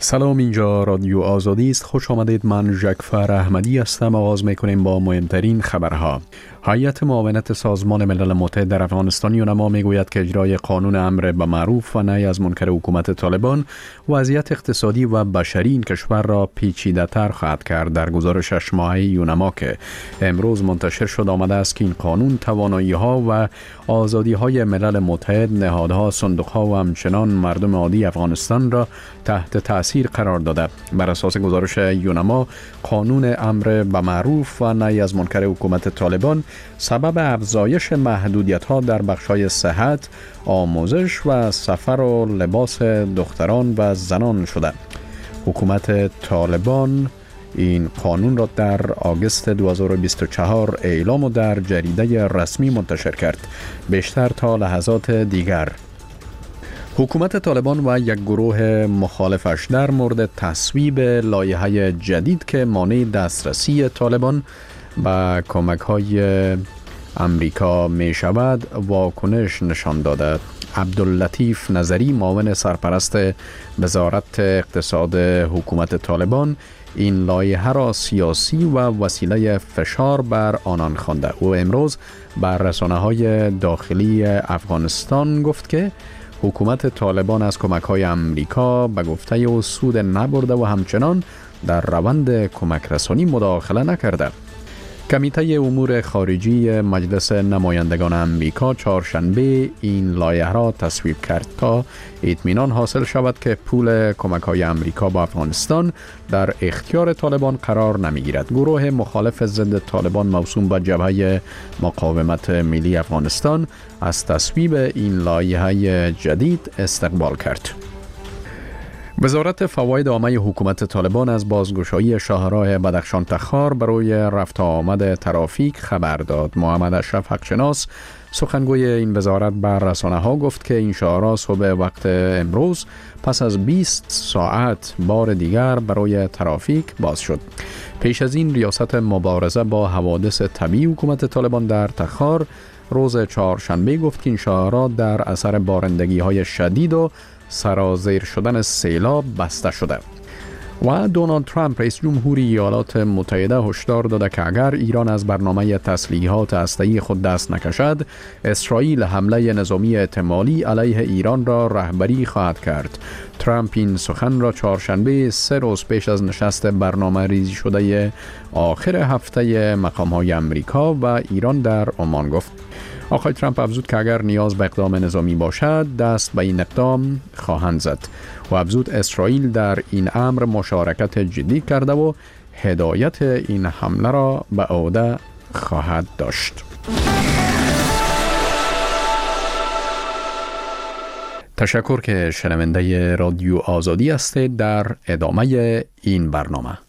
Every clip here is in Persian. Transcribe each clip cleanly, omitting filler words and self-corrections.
سلام، اینجا رادیو آزادی است. خوش آمدید. من ژکفر احمدی هستم. آغاز میکنیم با مهمترین خبرها. هیئت معاونت سازمان ملل متحد در افغانستان یونما میگوید که اجرای قانون امر به معروف و نهی از منکر حکومت طالبان وضعیت اقتصادی و بشری این کشور را پیچیده‌تر خواهد کرد. در گزارش 6 ماهه یونما که امروز منتشر شد آمده است که این قانون توانایی‌ها و آزادی‌های ملل متحد، نهادها، صندوق‌ها و همچنان مردم عادی افغانستان را تحت تأثیر قرار داده. بر اساس گزارش یونما، قانون امر به معروف و نهی از منکر حکومت طالبان سبب افزایش محدودیت‌ها در بخش‌های صحت، آموزش و سفر و لباس دختران و زنان شده. حکومت طالبان این قانون را در آگوست 2024 اعلام و در جریده رسمی منتشر کرد. بیشتر تا لحظات دیگر حکومت طالبان و یک گروه مخالفش در مورد تصویب لایحه جدید که مانع دسترسی طالبان به کمک‌های امریکا می شود واکنش نشان داده. عبداللطیف نظری، معاون سرپرست وزارت اقتصاد حکومت طالبان، این لایحه را سیاسی و وسیله فشار بر آنان خوانده. او امروز بر رسانه‌های داخلی افغانستان گفت که حکومت طالبان از کمک‌های امریکا به گفته او سود نبرده و همچنان در روند کمک رسانی مداخله نکرده. کمیته امور خارجی مجلس نمایندگان امریکا چهارشنبه این لایحه را تصویب کرد تا اطمینان حاصل شود که پول کمک‌های امریکا با افغانستان در اختیار طالبان قرار نمی‌گیرد. گروه مخالف ضد طالبان موسوم به جبهه مقاومت ملی افغانستان از تصویب این لایحه جدید استقبال کرد. وزارت فواید عامه حکومت طالبان از بازگشایی شاهراه بدخشان تخار برای رفت آمد ترافیک خبر داد. محمد اشرف حقشناس، سخنگوی این وزارت، بر رسانه‌ها گفت که این شاهراه صبح وقت امروز پس از 20 ساعت بار دیگر برای ترافیک باز شد. پیش از این ریاست مبارزه با حوادث طبیعی حکومت طالبان در تخار روز چهارشنبه گفت که این شاهراه در اثر بارندگی‌های شدید و سرازیر شدن سیلاب بسته شده. و دونالد ترامپ رئیس جمهوری ایالات متحده هشدار داده که اگر ایران از برنامه تسلیحات هسته‌ای خود دست نکشد، اسرائیل حمله نظامی احتمالی علیه ایران را رهبری خواهد کرد. ترامپ این سخن را چهارشنبه 3 روز پیش از نشست برنامه ریزی شده آخر هفته مقام‌های امریکا و ایران در عمان گفت. آقای ترامپ افزود که اگر نیاز به اقدام نظامی باشد دست به این اقدام خواهند زد و افزود اسرائیل در این امر مشارکت جدی کرده و هدایت این حمله را به عهده خواهد داشت. تشکر که شنونده رادیو آزادی هستید. در ادامه این برنامه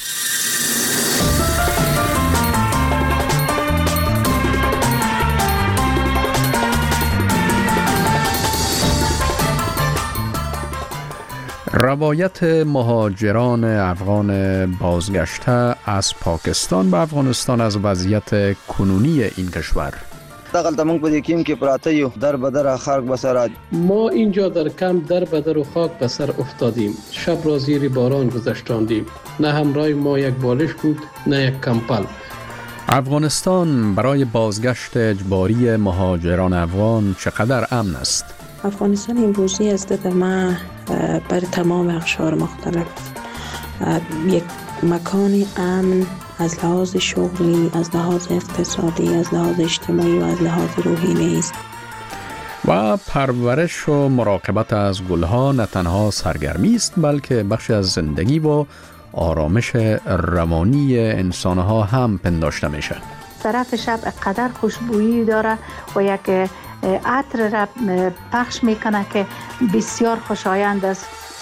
روایت مهاجران افغان بازگشته از پاکستان به افغانستان از وضعیت کنونی این کشور. دغلته موږ په دې کې کې پراته یو در بدر خلق بسر. ما اینجا در کمپ در بدر و خاک به سر افتادیم. شب را زیر باران گذشتاندیم. نه همراه ما یک بالش بود نه یک کمپل. افغانستان برای بازگشت اجباری مهاجران افغان چقدر امن است؟ افغانستان امروزی از دید ما بر تمام اقشار مختلف یک مکان امن از لحاظ شغلی، از لحاظ اقتصادی، از لحاظ اجتماعی و از لحاظ روحی نیست. و پرورش و مراقبت از گلها نه تنها سرگرمی است بلکه بخشی از زندگی و آرامش روانی انسانها هم پنداشته میشه. طرف شب قدر خوشبویی داره و یک عطر را پخش میکنه که بسیار خوشایند است.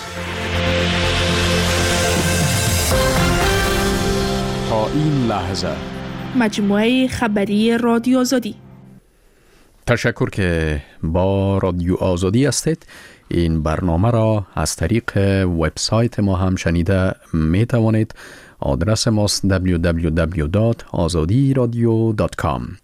تا این لحظه مجموعه خبری رادیو آزادی. تشکر که با رادیو آزادی هستید. این برنامه را از طریق وبسایت ما هم شنیده می توانید. آدرس ماست www.azadiradio.com.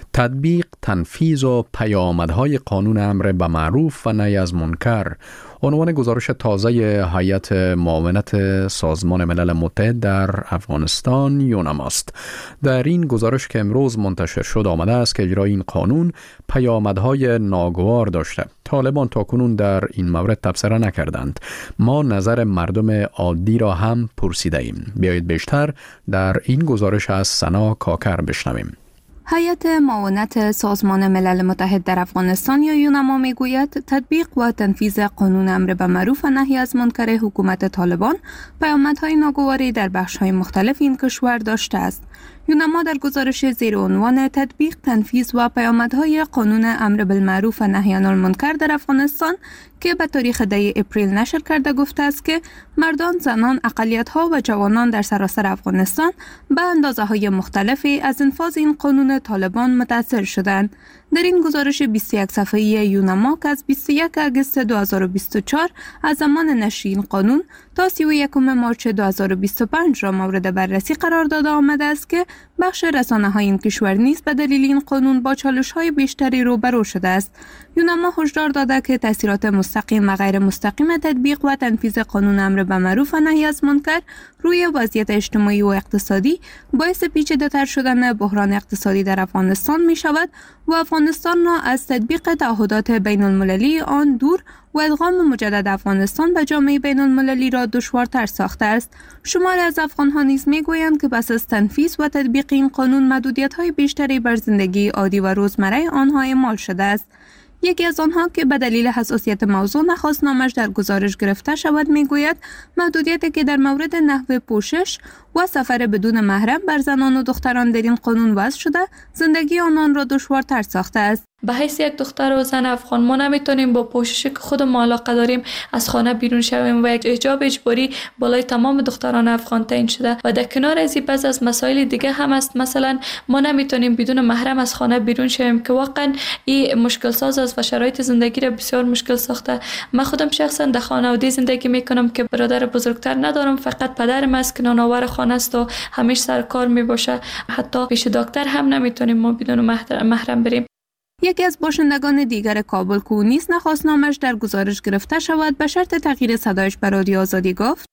تطبیق، تنفیذ و پیامدهای قانون امر به معروف و نهی از منکر عنوان گزارش تازه هیئت معاونت سازمان ملل متحد در افغانستان یونما است. در این گزارش که امروز منتشر شد آمده است که اجرای این قانون پیامدهای ناگوار داشته. طالبان تاکنون در این مورد تبصره نکردند. ما نظر مردم عادی را هم پرسیده ایم. بیایید بیشتر در این گزارش از سنا کاکر بشنویم. هیئت معاونت سازمان ملل متحد در افغانستان یا یونما میگوید تطبیق و تنفیذ قانون امر به معروف و نهی از منکر حکومت طالبان پیامدهای ناگواری در بخش‌های مختلف این کشور داشته است. یونما در گزارش زیر عنوان تطبیق، تنفیذ و پیامدهای قانون امر بالمعروف و نهی عن المنکر در افغانستان که به تاریخ 10 اپریل نشر کرده گفته است که مردان، زنان، اقلیت‌ها و جوانان در سراسر افغانستان به اندازه‌های مختلفی از انفاذ این قانون طالبان متاثر شدند. در این گزارش 21 صفحه‌ای یونما که از 21 اگست 2024 از زمان نشر این قانون تا 31 مارچ 2025 را مورد بررسی قرار داده آمده است که بخش رسانه‌های این کشور نیز به دلیل این قانون با چالش‌های بیشتری روبرو شده است. یونما هشدار داده که تأثیرات مستقیم و غیر مستقیم تطبیق و تنفیذ قانون امر به معروف و نهی از منکر روی وضعیت اجتماعی و اقتصادی باعث پیچیده‌تر شدن بحران اقتصادی در افغانستان می شود و افغانستان را از تطبیق تعهدات بین المللی آن دور و ادغام مجدد افغانستان به جامعه بین المللی را دشوارتر ساخته است. شماری از افغان‌ها نیز می‌گویند که پس از تنفیذ و تطبیق این قانون محدودیت‌های بیشتری بر زندگی عادی و روزمره آنها اعمال شده است. یکی از آنها که به دلیل حساسیت موضوع نخواست نامش در گزارش گرفته شود میگوید محدودیتی که در مورد نحوه پوشش و سفر بدون محرم بر زنان و دختران در این قانون وضع شده زندگی آنان را دشوارتر ساخته است. به حیث یک دختر و زن افغان ما نمیتونیم با پوششی که خودمون علاقه داریم از خانه بیرون شویم و یک حجاب اجباری بالای تمام دختران افغان تعیین شده و در کنار از این بعض از مسائل دیگه هم است. مثلا ما نمیتونیم بدون محرم از خانه بیرون شویم که واقعا این مشکل ساز است و شرایط زندگی را بسیار مشکل ساخته. من خودم شخصا در خانواده زندگی میکنم که برادر بزرگتر ندارم، فقط پدرم است که نانآور خانه است و همیشه سر کار میباشه. حتی پیش دکتر هم نمیتونیم ما بدون محرم بریم. یکی از باشندگان دیگر کابل که نیز نخواست نامش در گزارش گرفته شود به شرط تغییر صدایش به رادیو آزادی گفت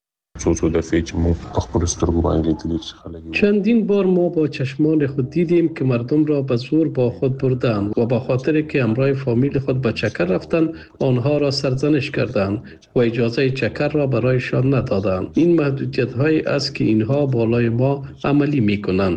چندین بار ما با چشمان خود دیدیم که مردم را به زور با خود بردند و به خاطر که همراه فامیل خود به چکر رفتند آنها را سرزنش کردند و اجازه چکر را برایشان ندادند. این محدودیت هایی است که اینها بالای ما عملی می کنند.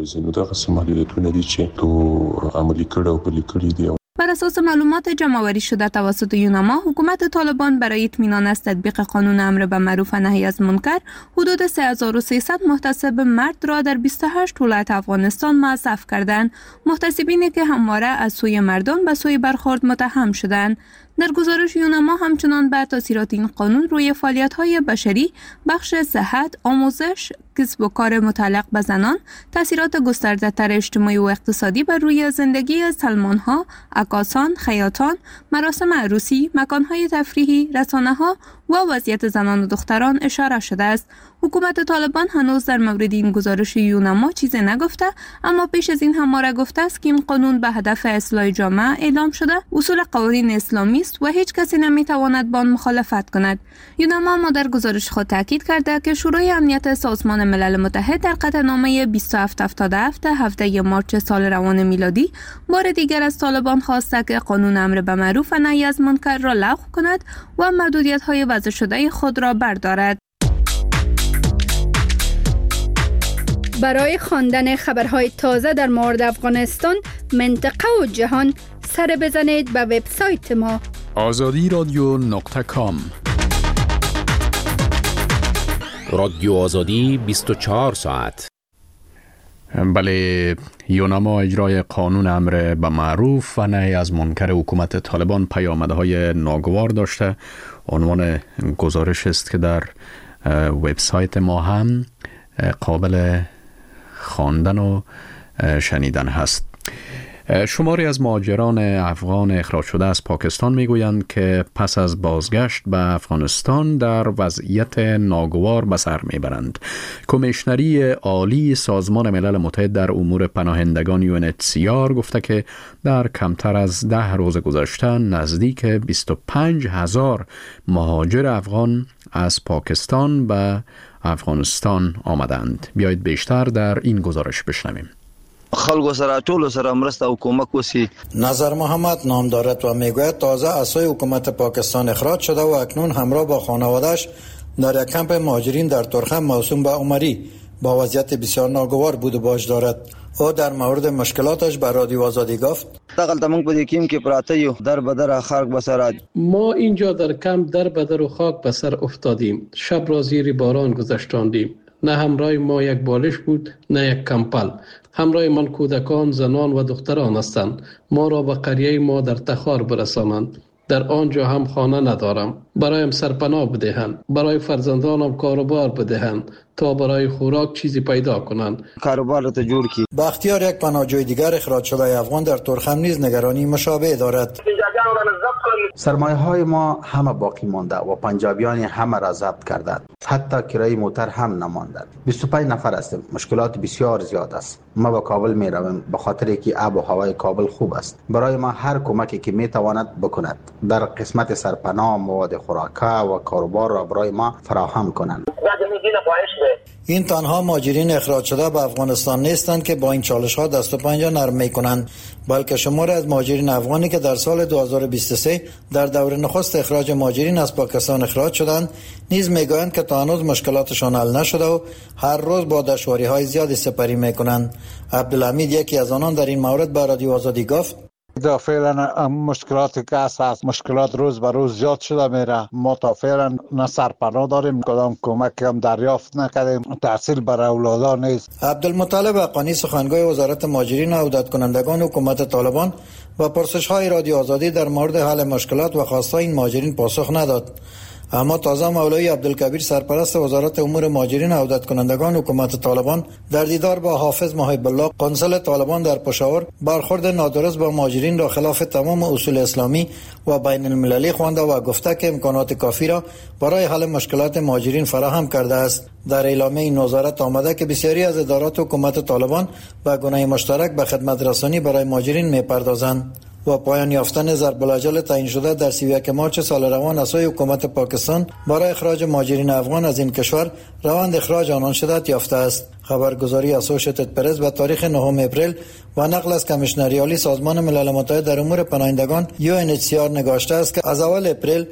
بر اساس معلومات جمع‌آوری شده توسط یونما، حکومت طالبان برای اطمینان از تطبیق قانون امر به معروف و نهی از منکر حدود 3300 محتسب مرد را در 28 ولایت افغانستان موظف کردند. محتسبینی که همواره از سوی مردم به سوی برخورد متهم شدند. در گزارش یونما همچنان به تاثیرات این قانون روی فعالیت‌های بشری، بخش صحت، آموزش، کسب و کار متعلق به زنان، تاثیرات گسترده‌تر اجتماعی و اقتصادی بر روی زندگی سلمان‌ها، عکاسان، خیاطان، مراسم عروسی، مکان‌های تفریحی، رسانه‌ها و وضعیت زنان و دختران اشاره شده است. حکومت طالبان هنوز در مورد این گزارش یونما چیزی نگفته، اما پیش از این همواره گفته است که این قانون به هدف اصلاح جامعه اعلام شده، اصول قوانین اسلامی است و هیچ کسی نمیتواند با آن مخالفت کند. یونما ما در گزارش خود تاکید کرده که شورای امنیت سازمان ملل متحد در قطعنامه 2777 17 مارچ سال روان میلادی بار دیگر از طالبان خواسته که قانون امر به معروف و نهی از منکر را لغو کند و محدودیت‌های وضع شده خود را بردارد. برای خواندن خبرهای تازه در مورد افغانستان، منطقه و جهان سر بزنید به وبسایت ما azadi.com. رادیو آزادی 24 ساعت. بله، یونما اجرای قانون امر به معروف و نهی از منکر حکومت طالبان پیامدهای ناگوار داشته. عنوان گزارش است که در وبسایت ما هم قابل خواندن و شنیدن هست. شماری از مهاجران افغان اخراج شده از پاکستان میگویند که پس از بازگشت به افغانستان در وضعیت ناگوار به سر میبرند. کمیشنری عالی سازمان ملل متحد در امور پناهندگان UNHCR گفته که در کمتر از 10 روز گذشته نزدیک 25,000 مهاجر افغان از پاکستان به افغانستان آمدند. بیایید بیشتر در این گزارش بشنویم. خلکو سره ټولو سره مرسته او کومک وسی. نظر محمد نام دارد و میگوید تازه از سوی حکومت پاکستان اخراج شده و اکنون همراه با خانواده‌اش در یک کمپ مهاجرین در ترخم موسوم به عمری با وضعیت بسیار ناگوار بود و باش دارد. او در مورد مشکلاتش به رادیو آزادی گفت: دغلته موږ په دې کیم کې پراته یو در بدر خلک بسره. ما اینجا در کمپ در بدر و خاک به سر افتادیم. شب را زیر باران گذشتاندیم. نه همراه ما یک بالش بود نه یک کمپل. همراه من کودکان، زنان و دختران هستند. ما را به قریه ما در تخار برسانند. در آنجا هم خانه ندارم. برایم سرپناه بدهند. برای فرزندانم کاروبار بدهند تا برای خوراک چیزی پیدا کنند. کاروبار را جور کی. بختیار یک پناهجوی دیگر اخراج شده افغان در ترخم نیز نگرانی مشابه دارد. سرمایه های ما همه باقی مانده و پنجابیان همه را ضبط کردند. حتی کرایه موتر هم نماندند. 25 نفر هستیم. مشکلات بسیار زیاد است. ما به کابل می رویم به خاطر که آب و هوای کابل خوب است. برای ما هر کمکی که می تواند بکند در قسمت سرپناه، مواد خوراکه و کاروبار را برای ما فراهم کنند. این تنها مهاجرین اخراج شده به افغانستان نیستند که با این چالش ها دست و پنجه نرم می کنند، بلکه شماری از مهاجرین افغانی که در سال 2023 در دور نخست اخراج مهاجرین از پاکستان اخراج شدند نیز میگویند که تا هنوز مشکلاتشان حل نشده و هر روز با دشواری های زیادی سپری می کنند. عبدالحمید یکی از آنان در این مورد به رادیو آزادی گفت: فعلا مشکلاتی که هست مشکلات روز به روز زیاد شده میره. ما تا فعلا نه سرپناه داریم، کدام کمک هم دریافت نکردیم، تحصیل برای اولادا نیست. عبدالمطلب حقانی سخنگوی وزارت مهاجرین و عودت کنندگان حکومت طالبان و پرسش های رادیو آزادی در مورد حل مشکلات و خواستای این مهاجرین پاسخ نداد. اما تازه مولوی عبدالکبیر سرپرست وزارت امور مهاجرین و عودت کنندگان حکومت طالبان در دیدار با حافظ محب الله قنصل طالبان در پشاور برخورد نادرست با مهاجرین را خلاف تمام اصول اسلامی و بین المللی خوانده و گفته که امکانات کافی را برای حل مشکلات مهاجرین فراهم کرده است. در اعلامیه این وزارت آمده که بسیاری از ادارات حکومت طالبان به گونه مشترک به خدمت رسانی برای مهاجرین می‌پردازند. و پایان یافتن ضرب الاجل تعیین شده در 31 مارس سال روان از سوی حکومت پاکستان برای اخراج مهاجرین افغان از این کشور روند اخراج آنان شدت یافته است. خبرگزاری اسوشیتد پرس به تاریخ 9 اپریل و نقل از کمیشنری عالی سازمان ملل متحد در امور پناهندگان UNHCR نگاشته است که از اول اپریل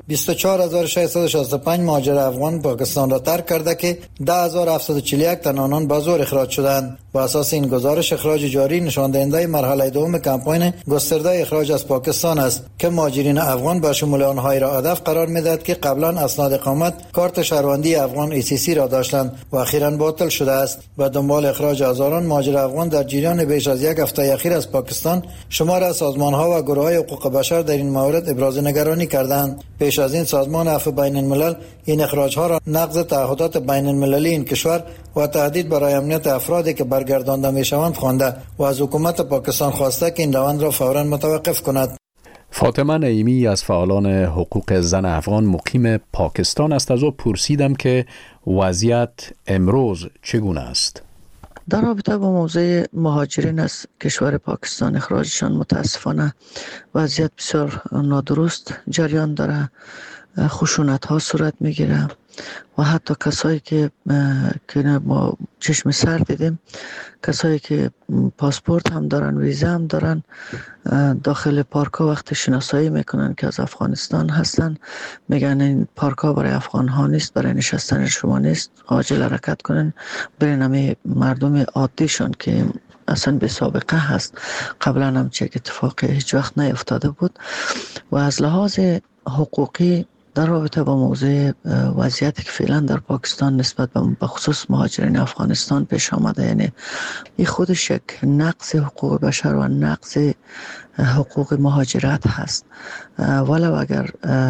24665 مهاجر افغان پاکستان را ترک کرده که 10741 تن آنان به زور اخراج شدند. با اساس این گزارش اخراج جاری نشان دهنده مرحله دوم کمپاین گسترده اخراج از پاکستان است که مهاجرین افغان به شمول آنهایی را هدف قرار می‌دهد که قبلا اسناد اقامت کارت شهروندی افغان ECC را داشتند و اخیراً باطل شده است. و دنبال اخراج هزاران مهاجر افغان در جریان بیش از یک هفته اخیر از پاکستان شمار از سازمان‌ها و گروه‌های حقوق بشر در این مورد ابراز نگرانی کردند. پیش از این سازمان عفو بین الملل این اخراج‌ها را نقض تعهدات بین المللی این کشور و تهدید برای امنیت افرادی که برگردانده میشوند خوانده و از حکومت پاکستان خواسته که این روند را فوراً متوقف کند. فاطمه نعیمی از فعالان حقوق زن افغان مقیم پاکستان است. از او پرسیدم که وضعیت امروز چگونه است. در رابطه با موضوع مهاجرین از کشور پاکستان اخراجشان متاسفانه وضعیت بسیار نادرست جریان داره. خشونت ها صورت میگیره و حتی کسایی که ما چشم سر دیدیم، کسایی که پاسپورت هم دارن، ویزا هم دارن، داخل پارکا وقت شناسایی میکنن که از افغانستان هستن، میگن این پارکا برای افغان ها نیست، برای نشستن شما نیست، عاجل حرکت کنن برین. همه مردم عادیشون که اصلا به سابقه هست، قبلا هم چه اتفاقی هیچ وقت نیفتاده بود. و از لحاظ حقوقی در رابطه با موضوع وضعیتی که فعلا در پاکستان نسبت به خصوص مهاجرین افغانستان پیش آمده، یعنی این خودش یک نقض حقوق بشر و نقض حقوق مهاجرت هست. ولو اگر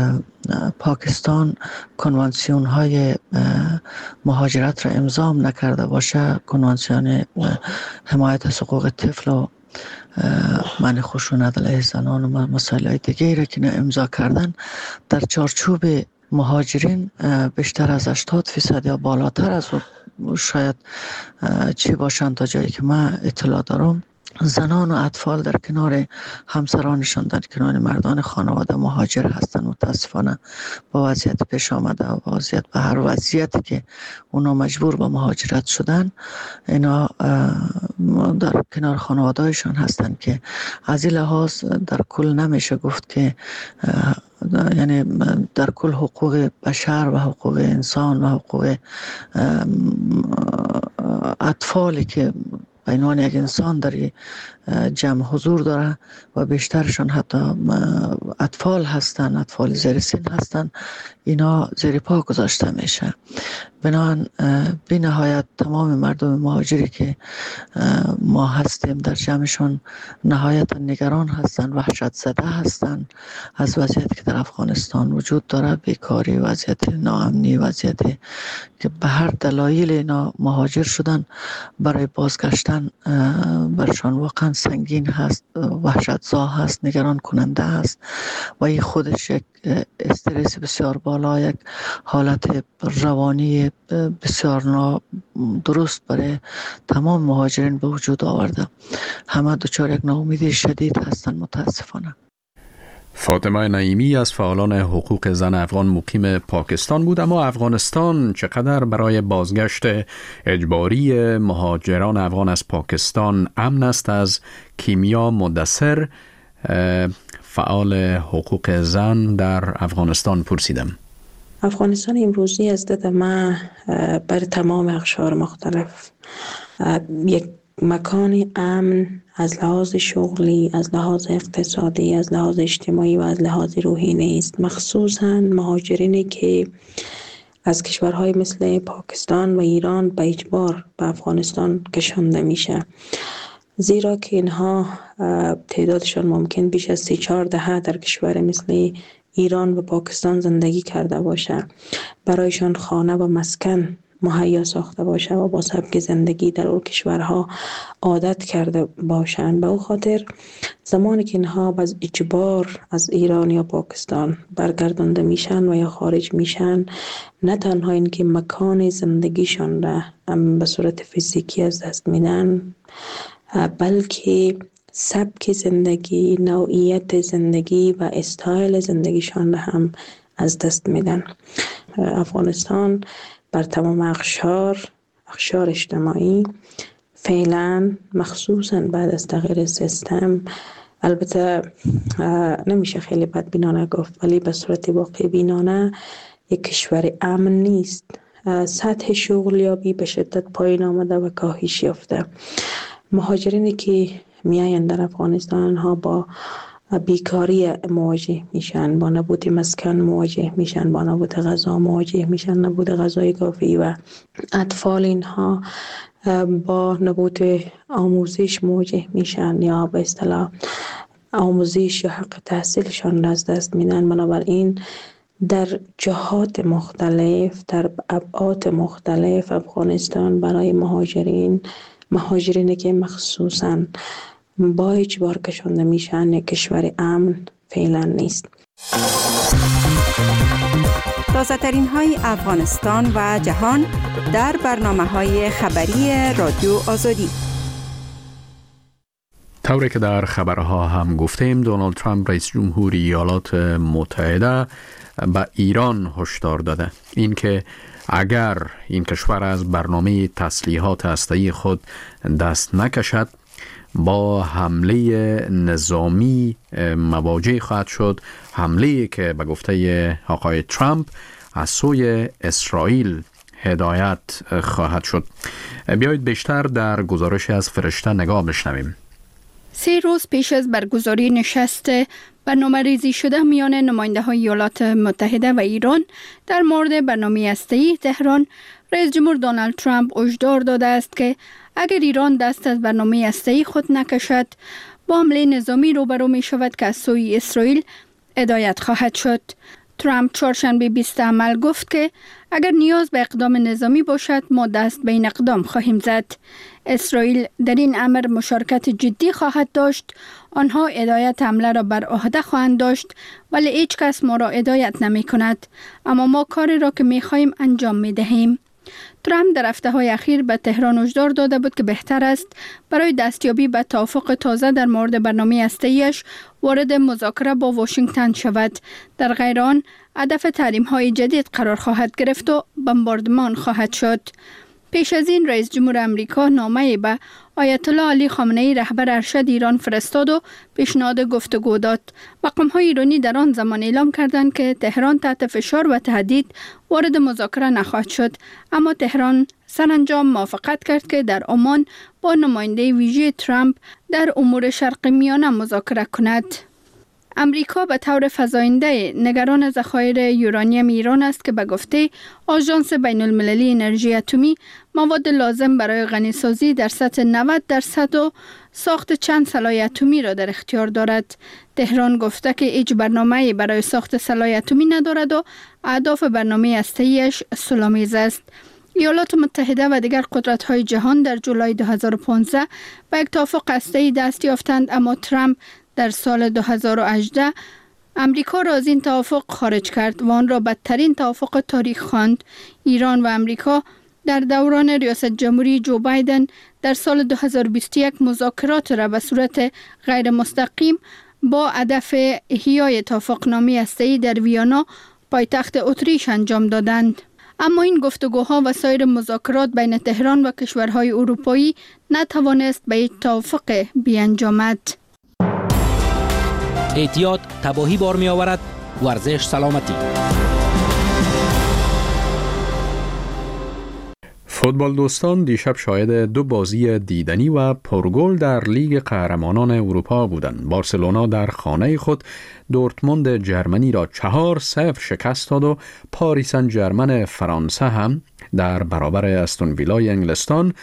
پاکستان کنوانسیون های مهاجرت را امضا نکرده باشه، کنوانسیون حمایت از حقوق طفل و من خشونت علیه زنان و مسائل دیگه را که امضا کردن در چارچوب مهاجرین بیشتر از 80% یا بالاتر از شاید چی باشند تا جایی که من اطلاع دارم زنان و اطفال در کنار همسرانشان در کنار مردان خانواده مهاجر هستند. متاسفانه با وضعیت پیش آمده و وضعیت به هر وضعیتی که اونا مجبور به مهاجرت شدن اینا در کنار خانوادهشان هستند که از این لحاظ در کل نمیشه گفت که یعنی در کل حقوق بشر و حقوق انسان و حقوق اطفالی که به عنوان یک انسان در جمع حضور داره و بیشترشان حتی اطفال هستن، اطفال زیر سن هستن، اینا زیر پا گذاشته میشه. بنابراین بی نهایت تمام مردم مهاجری که ما هستیم در جمعشون نهایتا نگران هستن، وحشت زده هستن از وضعیتی که در افغانستان وجود داره، بیکاری، وضعیت ناامنی، وضعیتی که به هر دلایل اینا مهاجر شدن. برای بازگشتن برشان واقعا سنگین هست، وحشت زا هست، نگران کننده هست و این خودش یک استرس بسیار بالا، یک حالت روانی بسیار درست برای تمام مهاجرین به وجود آورده. همه دچار یک ناامیدی شدید هستند متاسفانه. فاطمه نعیمی از فعالان حقوق زن افغان مقیم پاکستان بود. اما افغانستان چقدر برای بازگشت اجباری مهاجران افغان از پاکستان امن است؟ از کیمیا مدثر فعال حقوق زن در افغانستان پرسیدم. افغانستان امروزی از دید من بر تمام اقشار مختلف یک مکان امن از لحاظ شغلی، از لحاظ اقتصادی، از لحاظ اجتماعی و از لحاظ روحی نیست. مخصوصاً مهاجرینی که از کشورهای مثل پاکستان و ایران به اجبار به افغانستان کشانده میشه، زیرا که اینها تعدادشان ممکن بیش از 3-4 دهه در کشور مثل ایران و پاکستان زندگی کرده باشه، برایشان خانه و مسکن مهیا ساخته باشه و با سبک زندگی در اون کشورها عادت کرده باشند. به او خاطر زمانی که اینها از اجبار از ایران یا پاکستان برگردانده میشن و یا خارج میشن، نه تنها این که مکان زندگیشان را به صورت فیزیکی از دست میدن، بلکه سبک زندگی، نوعیت زندگی و استایل زندگیشان را هم از دست میدن. افغانستان بر تمام اقشار اجتماعی فعلا، مخصوصا بعد از تغییر سیستم، البته نمیشه خیلی بدبینانه گفت ولی به صورت واقع بینانه یک کشور امن نیست. سطح شغلیابی به شدت پایین آمده و کاهش یافته. مهاجرینی که میاین در افغانستان ها با بیکاری مواجه میشن، با نبود مسکن مواجه میشن، با نبود غذا مواجه میشن، نبود غذای کافی، و اطفال اینها با نبود آموزش مواجه میشن یا به اصطلاح آموزش یا حق تحصیلشان از دست میدن. بنابراین در جهات مختلف، در ابعاد مختلف، افغانستان برای مهاجرینی که مخصوصاً با اجبار کشانده میشن یک کشور امن فعلا نیست. تازه ترین های افغانستان و جهان در برنامه های خبری رادیو آزادی. طوری که در خبرها هم گفتیم، دونالد ترامپ رئیس جمهوری ایالات متحده به ایران هشدار داده اینکه اگر این کشور از برنامه تسلیحات هسته‌ای خود دست نکشد، با حمله نظامی مواجه خواهد شد، حمله که به گفته آقای ترامپ از سوی اسرائیل هدایت خواهد شد. بیایید بیشتر در گزارش از فرشته نگاه بشنویم. 3 روز پیش از برگزاری نشست برنامه‌ریزی شده میان نماینده‌های ایالات متحده و ایران در مورد برنامه هسته‌ای تهران، رئیس جمهور دونالد ترامپ هشدار داده است که اگر ایران دست از برنامه هسته‌ای خود نکشد، با حمله نظامی روبرو می شود که از سوی اسرائیل هدایت خواهد شد. ترامپ چهارشنبه 20 عمل گفت که اگر نیاز به اقدام نظامی باشد ما دست به این اقدام خواهیم زد. اسرائیل در این امر مشارکت جدی خواهد داشت. آنها هدایت حمله را بر عهده خواهند داشت ولی هیچ کس ما را هدایت نمی کند. اما ما کاری را که می خواهیم انجام می دهیم. ترامپ در هفته‌های اخیر به تهران هشدار داده بود که بهتر است برای دستیابی به توافق تازه در مورد برنامه هسته‌ایش وارد مذاکره با واشنگتن شود. در غیر آن هدف تحریم‌های جدید قرار خواهد گرفت و بمباردمان خواهد شد. پیش از این رئیس جمهور امریکا نامه‌ای به آیت الله علی خامنه‌ای رهبر ارشد ایران فرستاد و پیشنهاد گفتگو داد. مقام‌های ایرانی در آن زمان اعلام کردند که تهران تحت فشار و تهدید وارد مذاکره نخواهد شد، اما تهران سرانجام موافقت کرد که در عمان با نماینده ویژه ترامپ در امور شرق میانه مذاکره کند. امریکا به طور فزاینده نگران ذخایر یورانیم ایران است که به گفته آژانس بین المللی انرژی اتمی مواد لازم برای غنیسازی در سطح 90% و ساخت چند سلاح اتمی را در اختیار دارد. تهران گفته که هیچ برنامه‌ای برای ساخت سلاح اتمی ندارد و اهداف برنامه هسته‌ایش صلح‌آمیز است. ایالات متحده و دیگر قدرت‌های جهان در جولای 2015 به یک توافق هسته‌ای دست یافتند، اما ترامپ در سال 2018 امریکا را از این توافق خارج کرد و آن را بدترین توافق تاریخ خواند. ایران و امریکا در دوران ریاست جمهوری جو بایدن در سال 2021 مذاکرات را به صورت غیر مستقیم با هدف احیای توافقنامه هسته‌ای در ویانا پایتخت اتریش انجام دادند. اما این گفتگوها و سایر مذاکرات بین تهران و کشورهای اروپایی نتوانست به یک توافق بیانجامد. احتیاط تباهی بار می آورد. ورزش سلامتی. فوتبال دوستان دیشب شاهد دو بازی دیدنی و پرگل در لیگ قهرمانان اروپا بودند. بارسلونا در خانه خود دورتموند جرمنی را 4-0 شکست داد و پاریس سن ژرمن فرانسه هم در برابر استون ویلای انگلستان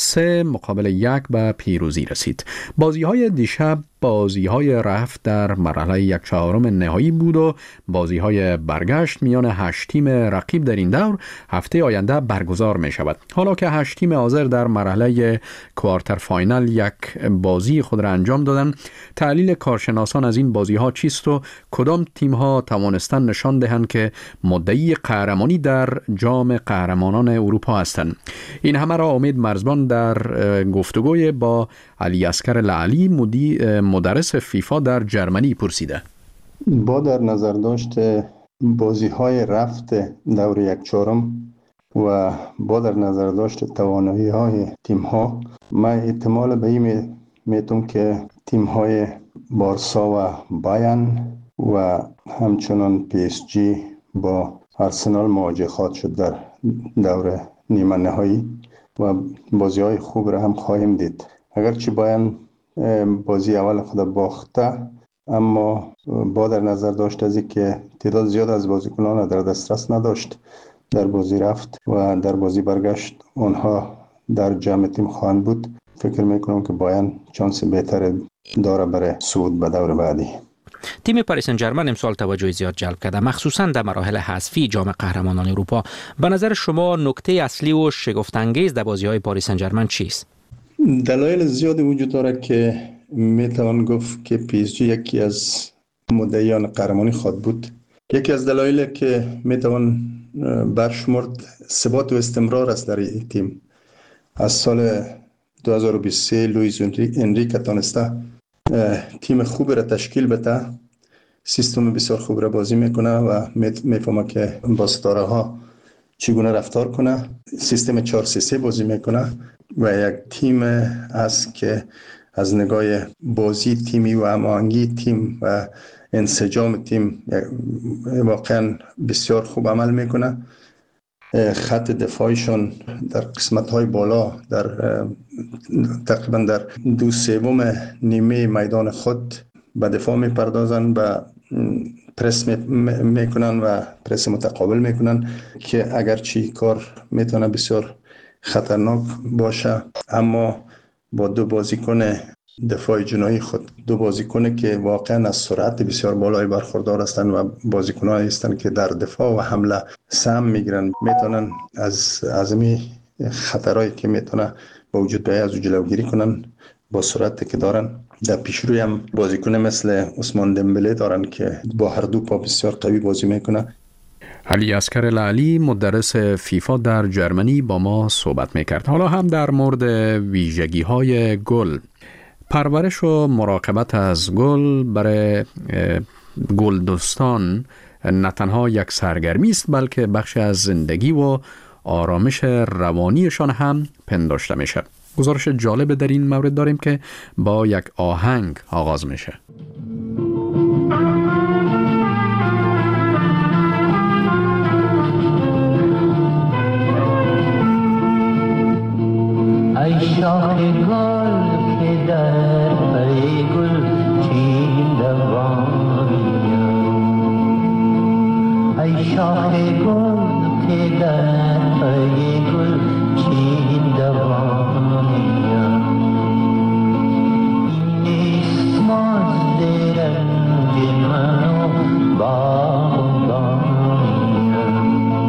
3-1 به پیروزی رسید. بازی‌های دیشب بازی‌های رفت در مرحله 1/4 نهایی بود و بازی‌های برگشت میان 8 تیم رقیب در این دور هفته آینده برگزار می‌شود. حالا که 8 تیم حاضر در مرحله کوارتر فاینال یک بازی خود را انجام دادند، تحلیل کارشناسان از این بازی‌ها چیست و کدام تیم‌ها توانستند نشان دهند که مدعی قهرمانی در جام قهرمانان اروپا هستند؟ این همه را امید مرزبان در گفتگوی با علی اصغر لعلی مدرس فیفا در جرمنی پرسیده. با در نظر داشت بازی‌های رفت دور 1/4 و با در نظر داشت توانایی‌های تیم‌ها، من احتمال به این میتونم که تیم‌های بارسا و بایرن و همچنان پی اس جی با آرسنال مواجه خواهد شد در دور نیمه نهایی و بازی‌های خوب را هم خواهیم دید. اگرچه بایرن بازی اول خود باخته، اما با در نظر داشت از که تعداد زیاد از بازیکنان در دسترس نداشت در بازی رفت و در بازی برگشت آنها در جمع تیم خواهند بود، فکر میکنم که بایرن چانس بهتر داره برای صعود به دور بعدی. تیم پاریس سن ژرمن امسال توجه زیاد جلب کرده، مخصوصا در مراحل حذفی جام قهرمانان اروپا. به نظر شما نکته اصلی و شگفت‌انگیز در بازی‌های پاریس سن ژرمن چیست؟ دلایل زیادی وجود داره که میتوان گفت که پی اس جی یکی از مدعیان قهرمانی خواهد بود. یکی از دلایل که میتوان برشمرد ثبات و استمرار است در این تیم. از سال 2023 لوئیس انریکه تانسته تیم خوب را تشکیل بده، سیستم بسیار خوب را بازی میکنه و میفهمه که با ستاره ها چگونه رفتار کنه. سیستم 4-3-3 بازی میکنه و یک تیم است که از نگاه بازی تیمی و هماهنگی تیم و انسجام تیم واقعا بسیار خوب عمل میکنه. خط دفاعشون در قسمت‌های بالا در تقریبا در 2/3 نیمه میدان خود به دفاع میپردازن و پرس میکنن و پرس متقابل میکنن که اگرچه کار میتونه بسیار خطرناک باشه، اما با دو بازیکن دفاع جناحی خود. دو بازیکن که واقعا از سرعت بسیار بالای برخوردار هستند و بازیکنان هستند که در دفاع و حمله سهم میگیرن، میتونن از این خطرهایی که میتونه با وجود بیاید از جلوگیری کنن با سرعتی که دارن. در پیشروی هم بازیکن مثل عثمان دمبله دارن که با هر دو پا بسیار قوی بازی میکنه. علی اصغر لعلی مدرس فیفا در جرمنی با ما صحبت میکرد. حالا هم در مورد ویژگی های گل، پرورش و مراقبت از گل برای گل دوستان نه تنها یک سرگرمی است بلکه بخشی از زندگی و آرامش روانیشان هم پنداشته میشه. گزارش جالب در این مورد داریم که با یک آهنگ آغاز میشه. ای شاخ گل که در پی گل چین دوانیم، ای شاخ گل که در پی گل چین دوانیم، نیست ماز رنج من و باغبانیم،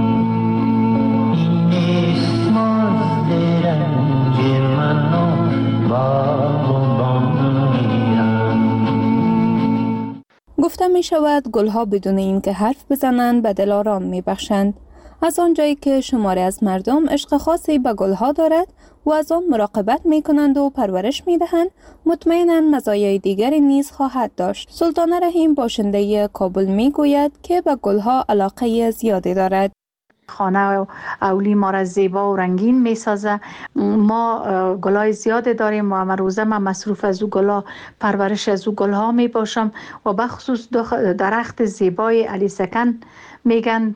نیست ماز رنج من و باغبانیم. گفته می شود گلها بدون اینکه حرف بزنند به دل آرام می بخشند. از آنجایی که شماری از مردم عشق خاصی به گلها دارد و از آن مراقبت می کنند و پرورش می دهند، مطمئناً مزایای دیگری نیز خواهد داشت. سلطانه رحیم باشنده کابل می گوید که به گلها علاقه زیادی دارد. خانه اولی ما را زیبا و رنگین می سازه. ما گلای زیاد داریم و همه روزه من مصروف از او گلا، پرورش از او گلها می باشم و بخصوص درخت زیبای علی سکن میگن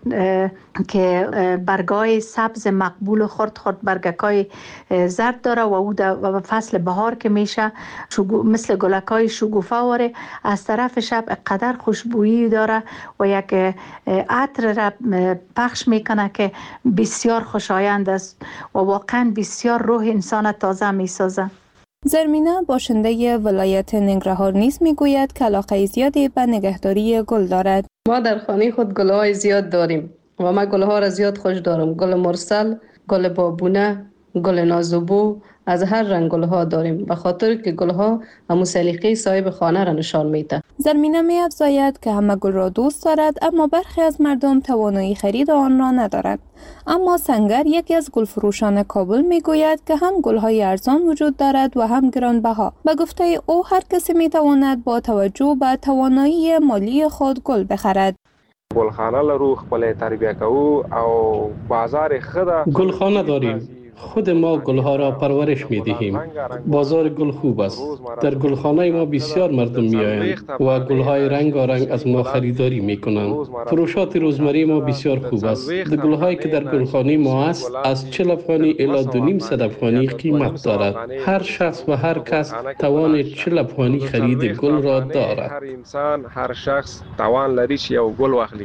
که برگای سبز مقبول و خرد برگکای زرد داره و او در فصل بهار که میشه مثل گلکای شگوفه واره، از طرف شب قدر خوشبویی داره و یک عطر را پخش میکنه که بسیار خوشایند است و واقعا بسیار روح انسان تازه میسازه. زرمینه باشنده ولایت ننگرهار نیز میگوید که علاقه زیادی به نگهداری گل دارد. ما در خانه خود گلهای زیاد داریم و من گلها را زیاد خوش دارم. گل مرسل، گل بابونه، گل نازوبو، از هر رنگ گلها داریم به خاطر که گلها همون سلیقه صاحب خانه را نشان میده. زرمینه می افزاید که همه گل را دوست دارد اما برخی از مردم توانایی خرید آن را ندارند. اما سنگر یکی از گلفروشان کابل می گوید که هم گلهای ارزان وجود دارد و هم گرانبها. به گفته او هر کسی می تواند با توجه به توانایی مالی خود گل بخرد. گلخانه لرو خپل تربیه کوو او بازار خدا گلخانه داریم. خود ما گلها را پرورش می دهیم. بازار گل خوب است. در گلخانه ما بسیار مردم می آیند و گلهای رنگارنگ از ما خریداری می کنند. فروشات روزمره ما بسیار خوب است. در گلهایی که در گلخانه ما است از 40 افغانی الی 2.5 افغانی قیمت دارد. هر شخص و هر کس توان 40 افغانی خرید گل را دارد. هر انسان هر شخص توان لري چې یو گل واخلي.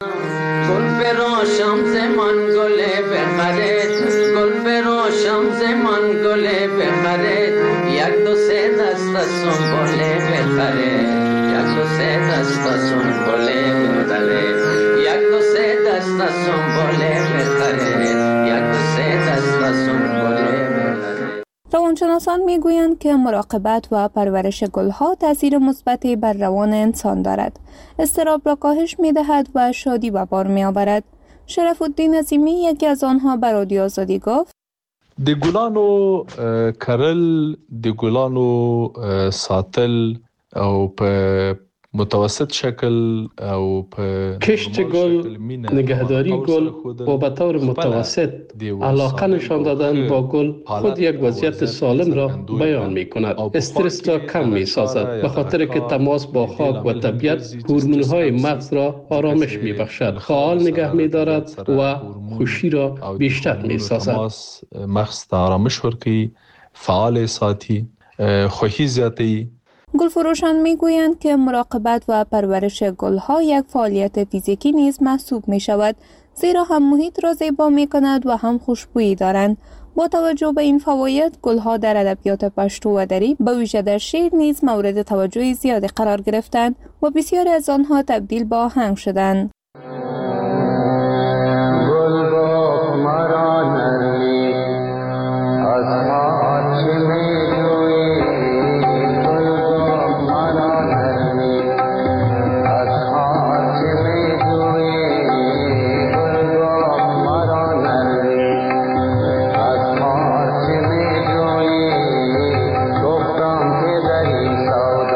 گل بروشم زمان گل بخرید، گل بروشم زمان گل بخرید، یک دو سه دست سنبل بخرید، یک دو سه دست سنبل بخرید، یک دو سه دست سنبل بخرید، یک دو سه دست سنبل بخرید. روانشناسان میگویند که مراقبت و پرورش گلها تاثیر مثبتی بر روان انسان دارد. اضطراب را کاهش می‌دهد و شادی به بار می‌آورد. شرف الدین عظیمی یکی از آنها به رادیو آزادی گفت: د ګلانو کرل، د ګلانو ساتل او په متوسط شکل او په کشت گل، نگهداری گل و به طور متوسط علاقه نشان دادن با گل خود یک وضعیت سالم را بیان می کند. استرس را کم می سازد به خاطر که تماس با خاک و طبیعت هورمون های مغز را آرامش می بخشد، فعال نگه می دارد و خوشی را بیشتر می سازد. مغز آرامش ورکی، فعال ساتی، خوشی زیاتی. گلفروشان میگویند که مراقبت و پرورش گلها یک فعالیت فیزیکی نیز محسوب می شود، زیرا هم محیط را زیبا می کند و هم خوشبویی دارند. با توجه به این فواید، گلها در ادبیات پشتو و دری به ویژه در شعر نیز مورد توجه زیادی قرار گرفتند و بسیاری از آنها تبدیل به آهنگ شدند.